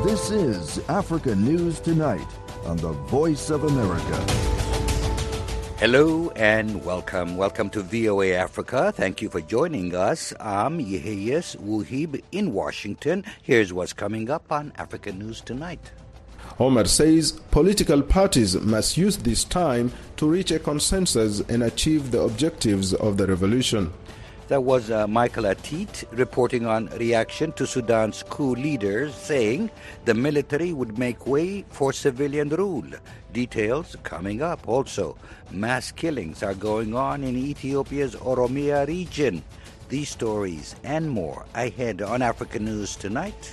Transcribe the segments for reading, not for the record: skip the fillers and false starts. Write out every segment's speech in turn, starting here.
This is Africa News Tonight on the Voice of America. Hello and welcome. Welcome to VOA Africa. Thank you for joining us. I'm Yeheyes Wuhib in Washington. Here's what's coming up on Africa News Tonight. Omar says political parties must use this time to reach a consensus and achieve the objectives of the revolution. That was Michael Atit reporting on reaction to Sudan's coup leaders saying the military would make way for civilian rule. Details coming up. Also, mass killings are going on in Ethiopia's Oromia region. These stories and more ahead on Africa News Tonight.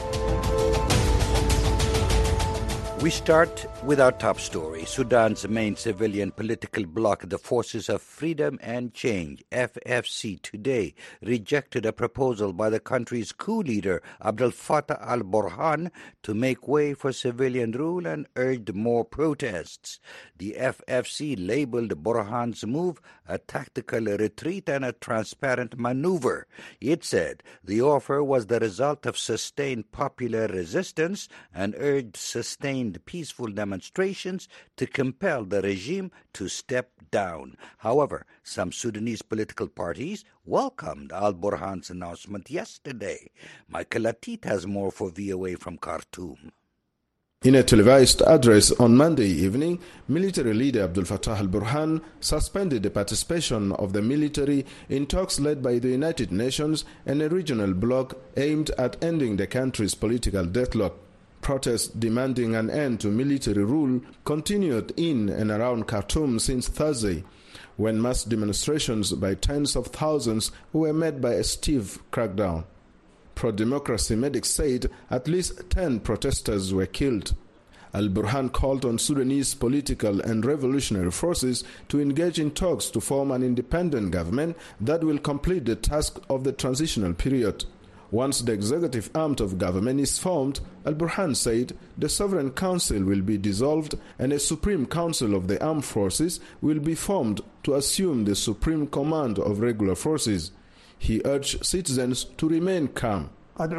We start with our top story. Sudan's main civilian political bloc, the Forces of Freedom and Change, FFC, today rejected a proposal by the country's coup leader, Abdel Fattah al-Burhan, to make way for civilian rule and urged more protests. The FFC labeled Burhan's move a tactical retreat and a transparent maneuver. It said the offer was the result of sustained popular resistance and urged sustained peaceful demonstrations to compel the regime to step down. However, some Sudanese political parties welcomed al-Burhan's announcement yesterday. Michael Atit has more for VOA from Khartoum. In a televised address on Monday evening, military leader Abdel Fattah al-Burhan suspended the participation of the military in talks led by the United Nations and a regional bloc aimed at ending the country's political deadlock. Protests demanding an end to military rule continued in and around Khartoum since Thursday, when mass demonstrations by tens of thousands were met by a stiff crackdown. Pro-democracy medics said at least 10 protesters were killed. Al-Burhan called on Sudanese political and revolutionary forces to engage in talks to form an independent government that will complete the task of the transitional period. Once the executive arm of government is formed, Al-Burhan said the Sovereign Council will be dissolved and a Supreme Council of the Armed Forces will be formed to assume the supreme command of regular forces. He urged citizens to remain calm. I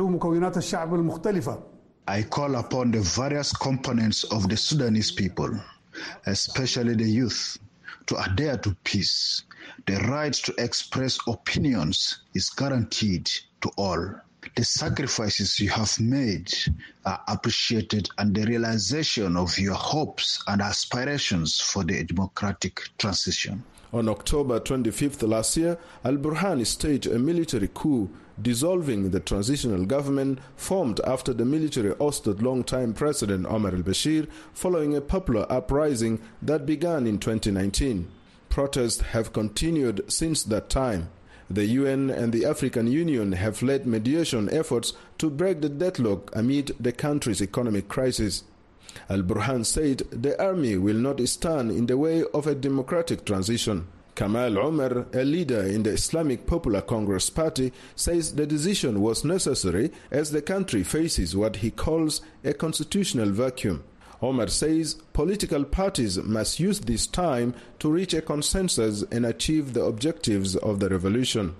call upon the various components of the Sudanese people, especially the youth, to adhere to peace. The right to express opinions is guaranteed to all. The sacrifices you have made are appreciated, and the realization of your hopes and aspirations for the democratic transition. On October 25th last year, Al-Burhan staged a military coup, dissolving the transitional government formed after the military ousted longtime President Omar al-Bashir following a popular uprising that began in 2019. Protests have continued since that time. The UN and the African Union have led mediation efforts to break the deadlock amid the country's economic crisis. Al-Burhan said the army will not stand in the way of a democratic transition. Kamal Omar, a leader in the Islamic Popular Congress Party, says the decision was necessary as the country faces what he calls a constitutional vacuum. Omar says political parties must use this time to reach a consensus and achieve the objectives of the revolution.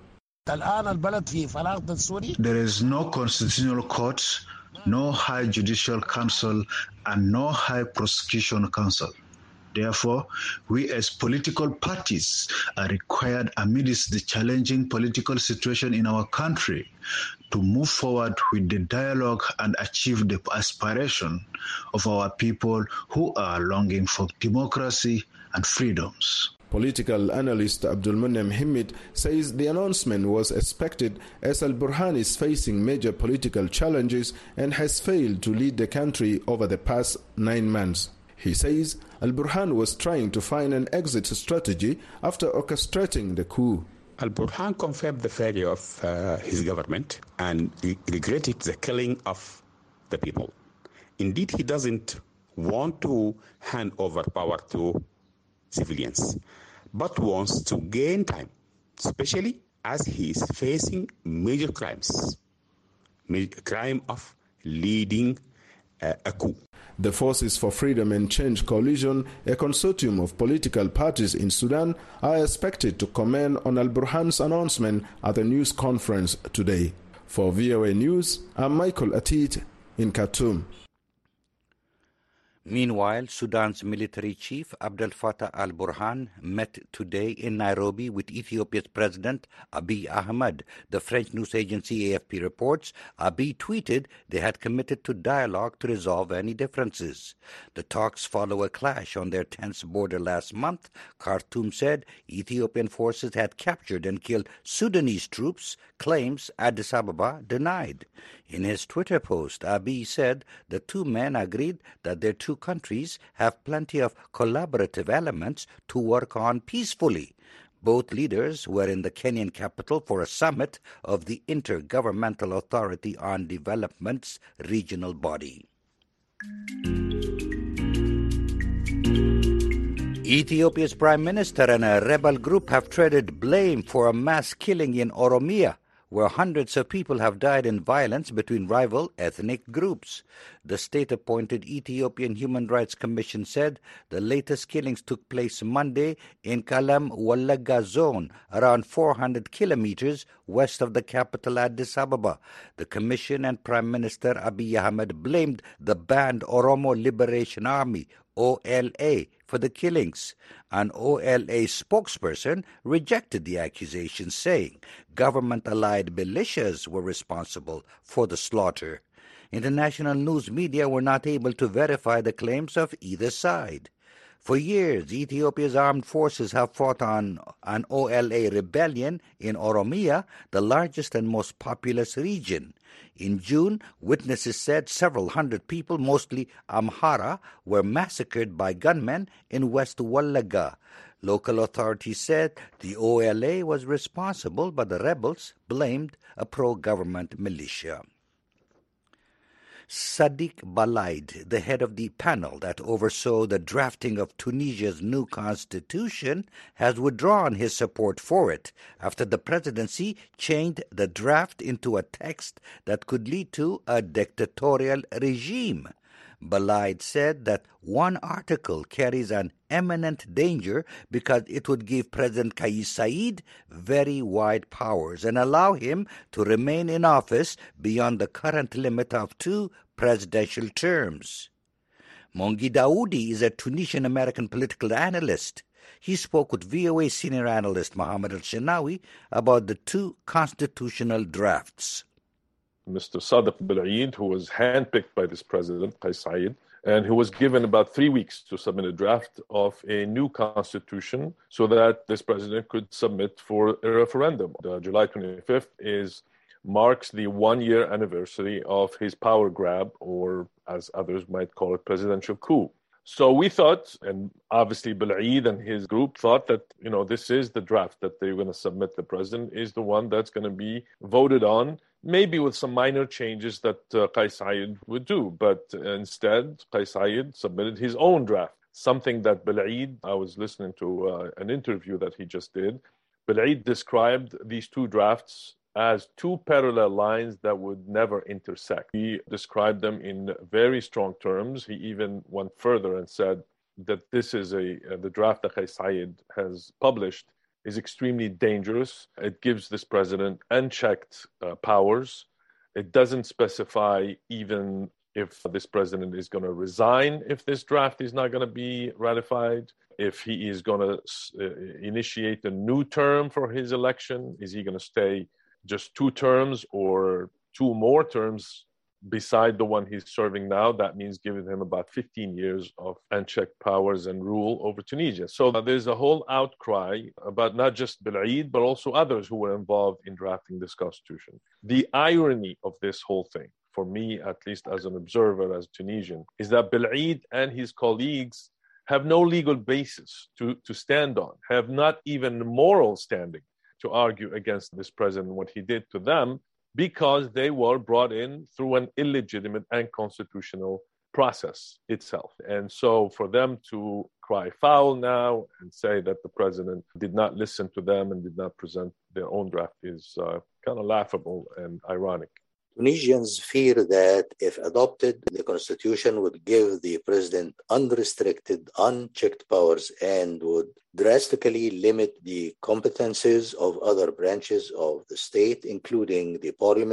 There is no constitutional court, no high judicial council, and no high prosecution council. Therefore, we as political parties are required amidst the challenging political situation in our country to move forward with the dialogue and achieve the aspiration of our people who are longing for democracy and freedoms. Political analyst Abdul Munem Himid says the announcement was expected as Al-Burhan is facing major political challenges and has failed to lead the country over the past 9 months. He says Al-Burhan was trying to find an exit strategy after orchestrating the coup. Al-Burhan confirmed the failure of his government and regretted the killing of the people. Indeed, he doesn't want to hand over power to civilians, but wants to gain time, especially as he is facing major crimes, crime of leading a coup. The Forces for Freedom and Change coalition, a consortium of political parties in Sudan, are expected to comment on Al-Burhan's announcement at a news conference today. For VOA News, I'm Michael Atit in Khartoum. Meanwhile, Sudan's military chief Abdel Fattah al-Burhan met today in Nairobi with Ethiopia's President Abiy Ahmed. The French news agency AFP reports Abiy tweeted they had committed to dialogue to resolve any differences. The talks follow a clash on their tense border last month. Khartoum said Ethiopian forces had captured and killed Sudanese troops, claims Addis Ababa denied. In his Twitter post, Abiy said the two men agreed that their two countries have plenty of collaborative elements to work on peacefully. Both leaders were in the Kenyan capital for a summit of the Intergovernmental Authority on Development's regional body. Ethiopia's prime minister and a rebel group have traded blame for a mass killing in Oromia, where hundreds of people have died in violence between rival ethnic groups. The state-appointed Ethiopian Human Rights Commission said the latest killings took place Monday in Kalam Walaga zone, around 400 kilometers west of the capital Addis Ababa. The Commission and Prime Minister Abiy Ahmed blamed the banned Oromo Liberation Army, OLA, for the killings. An OLA spokesperson rejected the accusation, saying government-allied militias were responsible for the slaughter. International news media were not able to verify the claims of either side. For years, Ethiopia's armed forces have fought on an OLA rebellion in Oromia, the largest and most populous region. In June, witnesses said several hundred people, mostly Amhara, were massacred by gunmen in West Walaga. Local authorities said the OLA was responsible, but the rebels blamed a pro-government militia. Sadiq Balaid, the head of the panel that oversaw the drafting of Tunisia's new constitution, has withdrawn his support for it after the presidency changed the draft into a text that could lead to a dictatorial regime. Balaid said that one article carries an imminent danger because it would give President Kais Saied very wide powers and allow him to remain in office beyond the current limit of 2 presidential terms. Mongi Daoudi is a Tunisian-American political analyst. He spoke with VOA senior analyst Mohammed Al-Shenawi about the 2 constitutional drafts. Mr. Sadiq Balaid, who was handpicked by this president, Kais Saied, and who was given about 3 weeks to submit a draft of a new constitution so that this president could submit for a referendum. July 25th marks the 1-year anniversary of his power grab, or as others might call it, presidential coup. So we thought, and obviously Balaid and his group thought that, this is the draft that they're going to submit. The president is the one that's going to be voted on, maybe with some minor changes that Kais Saied would do. But instead, Kais Saied submitted his own draft, something that Balaid, I was listening to an interview that he just did, Balaid described these 2 drafts as 2 parallel lines that would never intersect. He described them in very strong terms. He even went further and said that this is the draft that Kais Saied has published is extremely dangerous. It gives this president unchecked powers. It doesn't specify even if this president is going to resign if this draft is not going to be ratified, if he is going to initiate a new term for his election. Is he going to stay just 2 terms or 2 more terms beside the one he's serving now? That means giving him about 15 years of unchecked powers and rule over Tunisia. So there's a whole outcry about not just Balaid, but also others who were involved in drafting this constitution. The irony of this whole thing, for me, at least as an observer, as a Tunisian, is that Balaid and his colleagues have no legal basis to stand on, have not even moral standing to argue against this president, what he did to them, because they were brought in through an illegitimate and unconstitutional process itself. And so for them to cry foul now and say that the president did not listen to them and did not present their own draft is kind of laughable and ironic. Tunisians fear that if adopted, the constitution would give the president unrestricted, unchecked powers and would drastically limit the competences of other branches of the state, including the parliament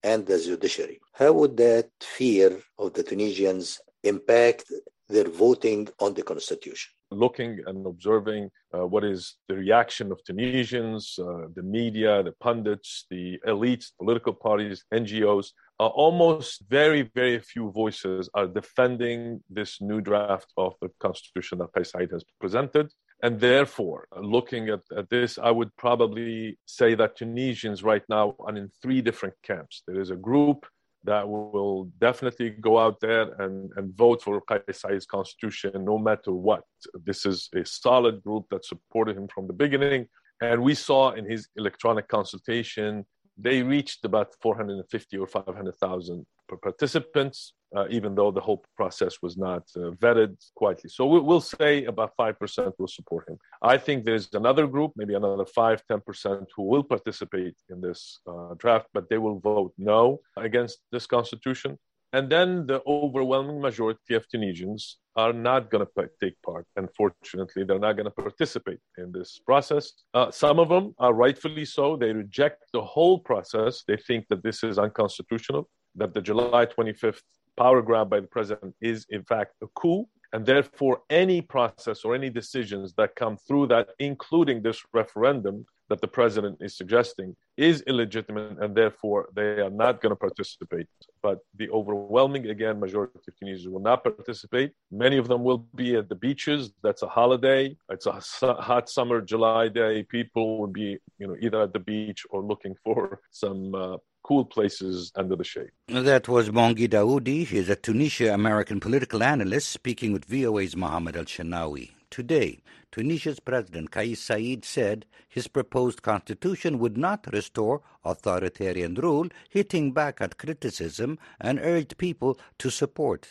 and the judiciary. How would that fear of the Tunisians impact their voting on the constitution? Looking and observing what is the reaction of Tunisians, the media, the pundits, the elites, political parties, NGOs, almost very, very few voices are defending this new draft of the constitution that Kais Saied has presented. And therefore, looking at this, I would probably say that Tunisians right now are in three different camps. There is a group that will definitely go out there and vote for Kais Saied's constitution no matter what. This is a solid group that supported him from the beginning. And we saw in his electronic consultation, they reached about 450 or 500,000 participants, even though the whole process was not vetted quietly. So we'll say about 5% will support him. I think there's another group, maybe another 5-10% who will participate in this draft, but they will vote no against this constitution. And then the overwhelming majority of Tunisians are not going to take part. Unfortunately, they're not going to participate in this process. Some of them are rightfully so. They reject the whole process. They think that this is unconstitutional, that the July 25th power grab by the president is, in fact, a coup. And therefore, any process or any decisions that come through that, including this referendum that the president is suggesting, is illegitimate, and therefore they are not going to participate. But the overwhelming, again, majority of Tunisians will not participate. Many of them will be at the beaches. That's a holiday. It's a hot summer July day. People will be, either at the beach or looking for some cool places under the shade. That was Bongi Daoudi. He is a Tunisia-American political analyst speaking with VOA's Mohammed Al-Shanawi. Today, Tunisia's President Kais Saied said his proposed constitution would not restore authoritarian rule, hitting back at criticism and urged people to support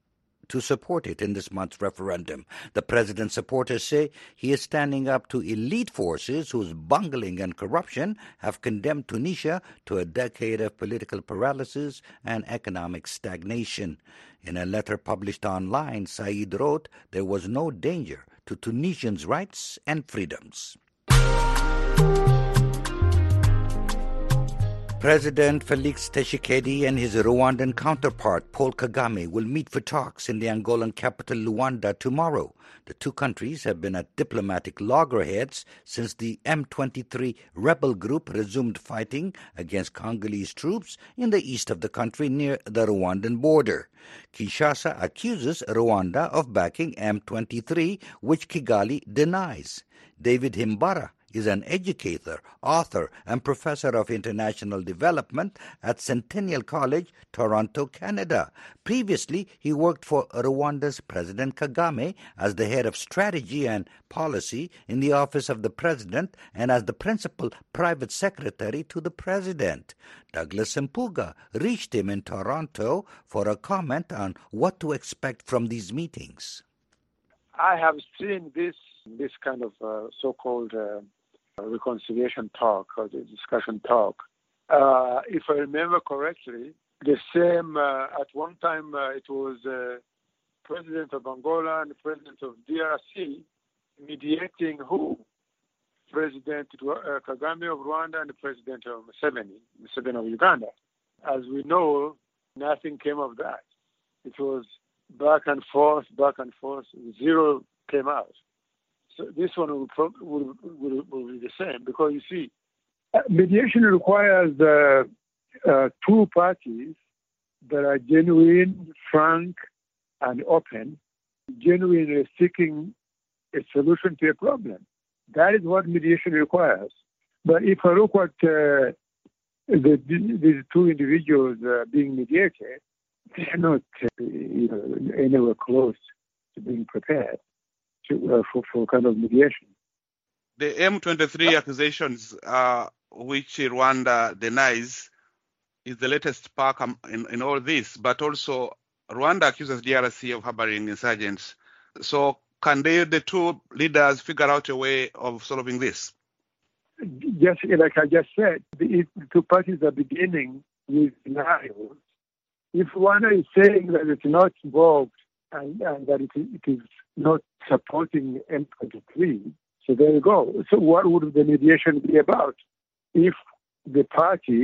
it in this month's referendum. The president's supporters say he is standing up to elite forces whose bungling and corruption have condemned Tunisia to a decade of political paralysis and economic stagnation. In a letter published online, Saied wrote there was no danger to Tunisians' rights and freedoms. President Felix Tshisekedi and his Rwandan counterpart Paul Kagame will meet for talks in the Angolan capital Luanda tomorrow. The two countries have been at diplomatic loggerheads since the M23 rebel group resumed fighting against Congolese troops in the east of the country near the Rwandan border. Kinshasa accuses Rwanda of backing M23, which Kigali denies. David Himbara is an educator, author, and professor of international development at Centennial College, Toronto, Canada. Previously, he worked for Rwanda's President Kagame as the head of strategy and policy in the office of the president and as the principal private secretary to the president. Douglas Mpuga reached him in Toronto for a comment on what to expect from these meetings. I have seen this kind of so-called reconciliation talk or the discussion talk. If I remember correctly, the same, at one time it was President of Angola and the President of DRC mediating who? President Kagame of Rwanda and the President of Museveni of Uganda. As we know, nothing came of that. It was back and forth, zero came out. So this one will be the same because, you see, mediation requires two parties that are genuine, frank, and open, genuinely seeking a solution to a problem. That is what mediation requires. But if I look at these two individuals being mediated, they are not anywhere close to being prepared for kind of mediation. The M23 accusations, which Rwanda denies, is the latest spark in all this. But also, Rwanda accuses DRC of harboring insurgents. So can the two leaders figure out a way of solving this? Just like I just said, the two parties are beginning with scenarios. If Rwanda is saying that it's not involved and that it is not supporting M23, so there you go. So what would the mediation be about? If the party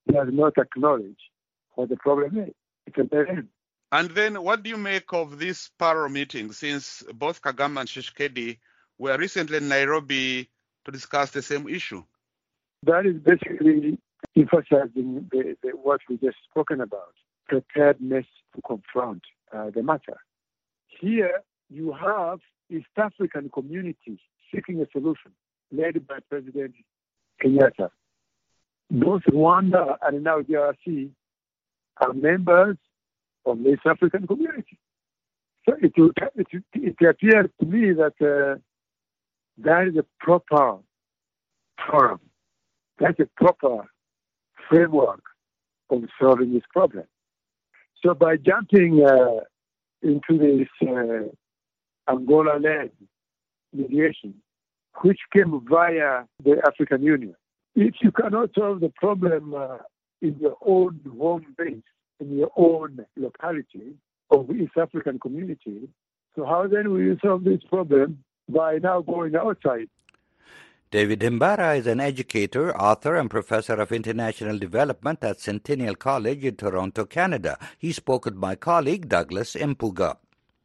does not acknowledge what the problem is. It's a dead end. And then what do you make of this parallel meeting, since both Kagame and Tshisekedi were recently in Nairobi to discuss the same issue? That is basically emphasizing what we just spoken about, preparedness to confront the matter. Here you have East African community seeking a solution led by President Kenyatta. Both Rwanda and now DRC are members of the East African community. So it appears to me that that is a proper forum. That's a proper framework of solving this problem. So by jumping into this Angola-led mediation, which came via the African Union, if you cannot solve the problem in your own home base, in your own locality of the East African community, so how then will you solve this problem by now going outside? David Himbara is an educator, author, and professor of international development at Centennial College in Toronto, Canada. He spoke with my colleague Douglas Mpuga.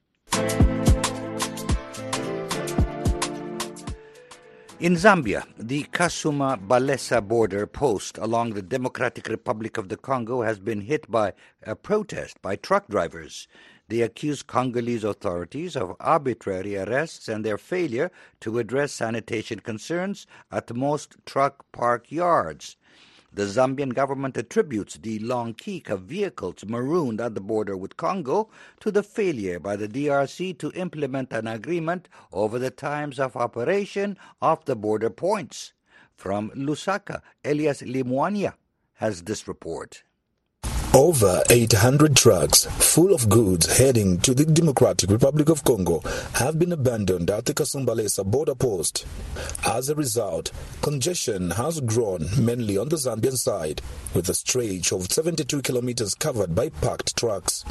In Zambia, the Kasuma-Balesa border post along the Democratic Republic of the Congo has been hit by a protest by truck drivers. They accuse Congolese authorities of arbitrary arrests and their failure to address sanitation concerns at most truck park yards. The Zambian government attributes the long peak of vehicles marooned at the border with Congo to the failure by the DRC to implement an agreement over the times of operation of the border points. From Lusaka, Elias Limwania has this report. Over 800 trucks full of goods heading to the Democratic Republic of Congo have been abandoned at the Kasumbalesa border post. As a result, congestion has grown mainly on the Zambian side, with a stretch of 72 kilometers covered by packed trucks.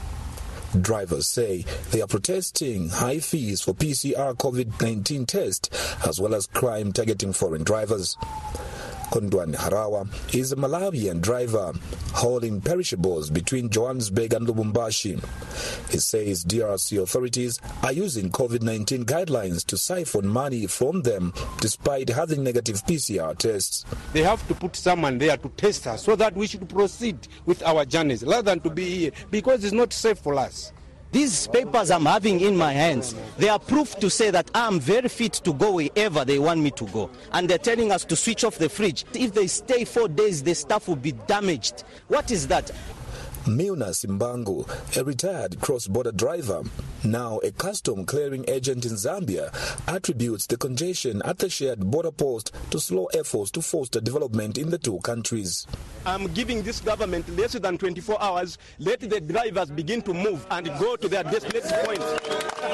Drivers say they are protesting high fees for PCR COVID-19 tests as well as crime targeting foreign drivers. Kondwani Harawa is a Malawian driver hauling perishables between Johannesburg and Lubumbashi. He says DRC authorities are using COVID-19 guidelines to siphon money from them despite having negative PCR tests. They have to put someone there to test us so that we should proceed with our journeys rather than to be here because it's not safe for us. These papers I'm having in my hands, they are proof to say that I'm very fit to go wherever they want me to go. And they're telling us to switch off the fridge. If they stay 4 days, the stuff will be damaged. What is that? Milna Simbangu, a retired cross-border driver, now a custom clearing agent in Zambia, attributes the congestion at the shared border post to slow efforts to foster development in the two countries. I'm giving this government less than 24 hours. Let the drivers begin to move and go to their destination points.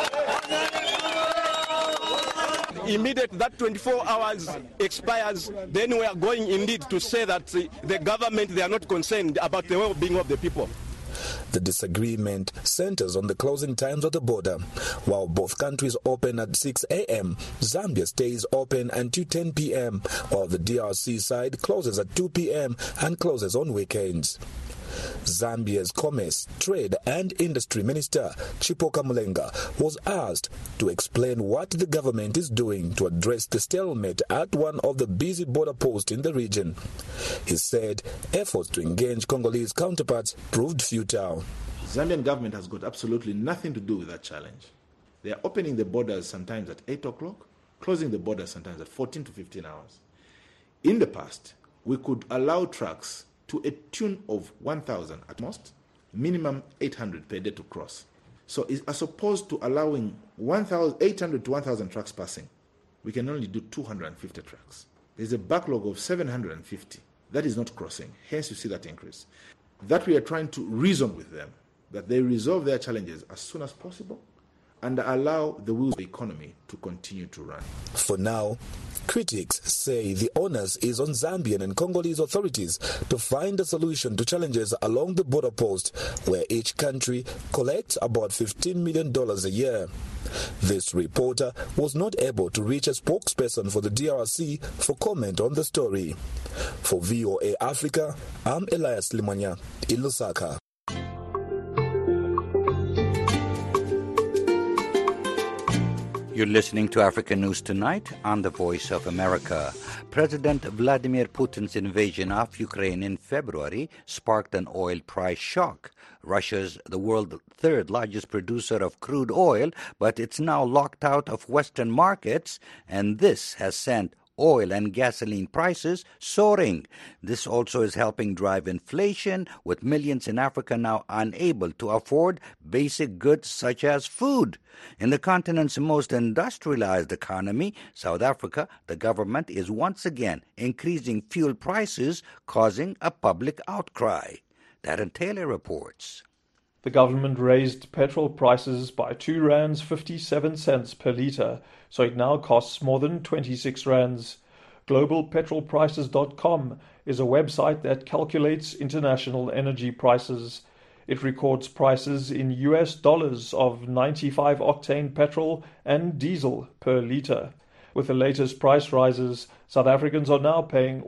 Immediately that 24 hours expires, then we are going indeed to say that the government, they are not concerned about the well-being of the people. The disagreement centers on the closing times of the border. While both countries open at 6 a.m., Zambia stays open until 10 p.m., while the DRC side closes at 2 p.m. and closes on weekends. Zambia's Commerce, Trade and Industry Minister Chipoka Mulenga was asked to explain what the government is doing to address the stalemate at one of the busy border posts in the region. He said efforts to engage Congolese counterparts proved futile. The Zambian government has got absolutely nothing to do with that challenge. They are opening the borders sometimes at 8 o'clock, closing the borders sometimes at 14 to 15 hours. In the past, we could allow trucks to a tune of 1,000 at most, minimum 800 per day to cross. So as opposed to allowing 800 to 1,000 trucks passing, we can only do 250 trucks. There's a backlog of 750. That is not crossing. Hence you see that increase. That we are trying to reason with them, that they resolve their challenges as soon as possible, and allow the wheels of the economy to continue to run. For now, critics say the onus is on Zambian and Congolese authorities to find a solution to challenges along the border post, where each country collects about $15 million a year. This reporter was not able to reach a spokesperson for the DRC for comment on the story. For VOA Africa, I'm Elias Limwanya in Lusaka. You're listening to Africa News Tonight on the Voice of America. President Vladimir Putin's invasion of Ukraine in February sparked an oil price shock. Russia's the world's third largest producer of crude oil, but it's now locked out of Western markets, and this has sent oil and gasoline prices soaring. This also is helping drive inflation, with millions in Africa now unable to afford basic goods such as food. In the continent's most industrialized economy, South Africa, the government is once again increasing fuel prices, causing a public outcry. Darren Taylor reports. The government raised petrol prices by R2.57 per litre, so it now costs more than 26 rands. GlobalPetrolPrices.com is a website that calculates international energy prices. It records prices in US dollars of 95-octane petrol and diesel per litre. With the latest price rises, South Africans are now paying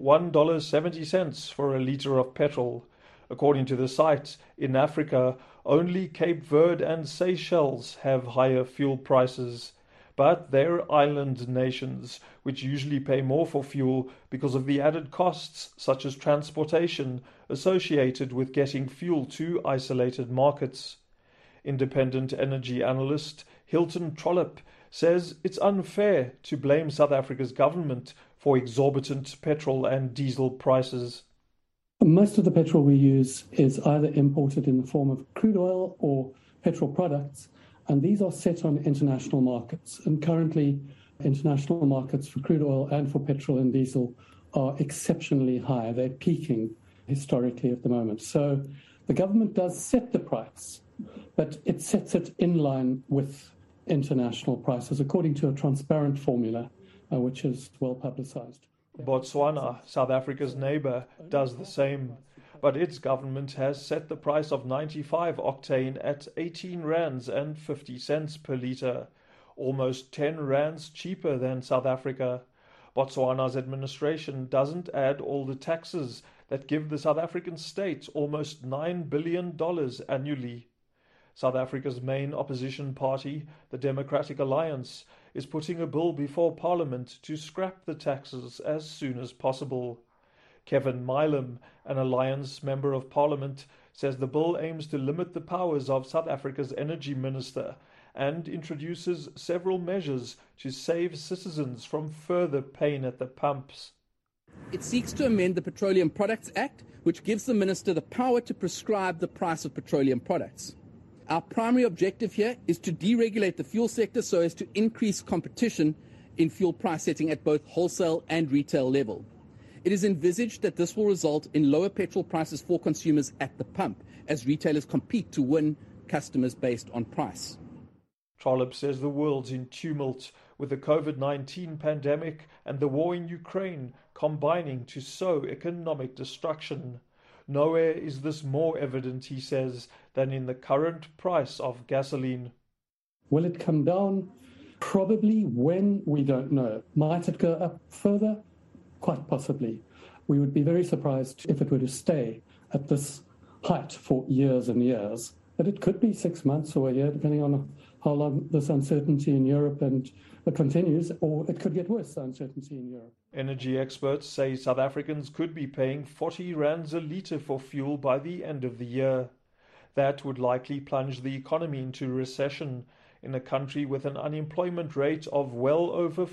$1.70 for a litre of petrol. According to the site, in Africa, only Cape Verde and Seychelles have higher fuel prices. But they're island nations, which usually pay more for fuel because of the added costs, such as transportation, associated with getting fuel to isolated markets. Independent energy analyst Hilton Trollope says it's unfair to blame South Africa's government for exorbitant petrol and diesel prices. Most of the petrol we use is either imported in the form of crude oil or petrol products, and these are set on international markets. And currently, international markets for crude oil and for petrol and diesel are exceptionally high. They're peaking historically at the moment. So the government does set the price, but it sets it in line with international prices according to a transparent formula, which is well publicized. Botswana, South Africa's neighbor, does the same, but its government has set the price of 95 octane at 18 rands and 50 cents per litre, almost 10 rands cheaper than South Africa. Botswana's administration doesn't add all the taxes that give the South African state almost $9 billion annually. South Africa's main opposition party, the Democratic Alliance, is putting a bill before Parliament to scrap the taxes as soon as possible. Kevin Milam, an Alliance Member of Parliament, says the bill aims to limit the powers of South Africa's energy minister and introduces several measures to save citizens from further pain at the pumps. It seeks to amend the Petroleum Products Act, which gives the minister the power to prescribe the price of petroleum products. Our primary objective here is to deregulate the fuel sector so as to increase competition in fuel price setting at both wholesale and retail level. It is envisaged that this will result in lower petrol prices for consumers at the pump as retailers compete to win customers based on price. Trollope says the world's in tumult, with the COVID-19 pandemic and the war in Ukraine combining to sow economic destruction. Nowhere is this more evident, he says, than in the current price of gasoline. Will it come down? Probably. When? We don't know. Might it go up further? Quite possibly. We would be very surprised if it were to stay at this height for years and years. But it could be 6 months or a year, depending on how long this uncertainty in Europe continues, or it could get worse, the uncertainty in Europe. Energy experts say South Africans could be paying 40 rands a litre for fuel by the end of the year. That would likely plunge the economy into recession in a country with an unemployment rate of well over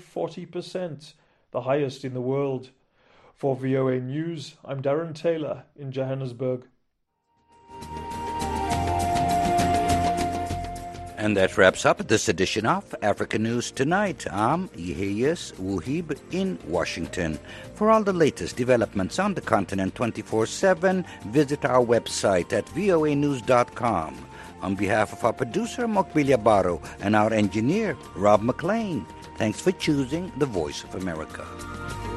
40%, the highest in the world. For VOA News, I'm Darren Taylor in Johannesburg. And that wraps up this edition of Africa News Tonight. I'm Yeheyes Wuhib in Washington. For all the latest developments on the continent 24/7, visit our website at voanews.com. On behalf of our producer, Mokbilia Barrow, and our engineer, Rob McLean, thanks for choosing the Voice of America.